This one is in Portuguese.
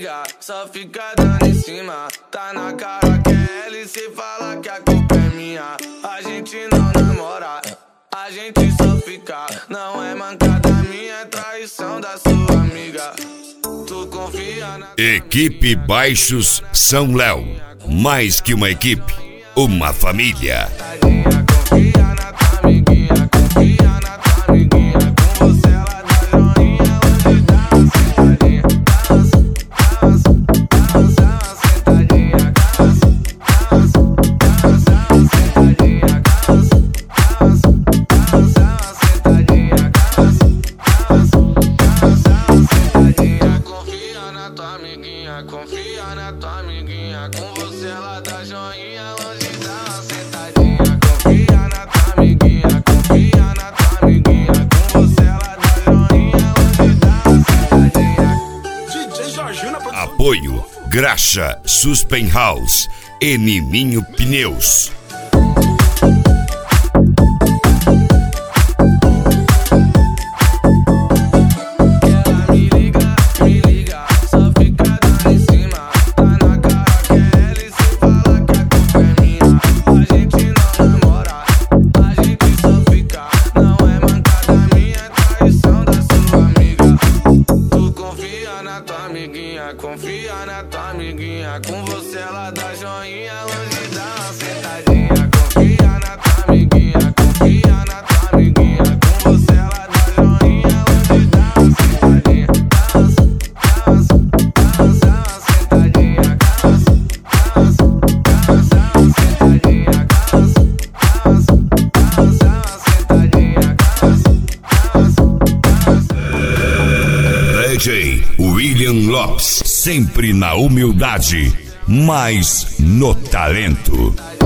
liga, só fica dando em cima. Tá na cara que é ela e cê fala que a culpa é minha. A gente não namora, a gente só fica. Não é mancada minha, é traição da sua amiga. Tu confia na... Equipe Baixos São Léo. Mais que uma equipe, uma família. Confia na tua amiguinha, confia na tua amiguinha. Com você ela dá joinha, hoje dá uma sentadinha. Dança, uma sentadinha. Dança, uma sentadinha. Dança, uma sentadinha. Confia na tua amiguinha, confia na tua amiguinha. Com você ela dá joinha, hoje dá uma sentadinha. Confia na tua amiguinha, confia na tua amiguinha. Com você ela dá joinha, hoje dá uma sentadinha. DJ Jorginho na produção. Apoio Graxa Suspen House e Nininho Pneus. Confia na tua amiguinha, com você ela dá joinha, hoje dá uma sentadinha. Confia na tua amiguinha, confia na tua amiguinha. Com você ela dá joinha, hoje dá uma sentadinha. Dança, uma sentadinha. Dança, uma sentadinha. Dança, uma sentadinha. DJ William Lopes, sempre na humildade, mas no talento.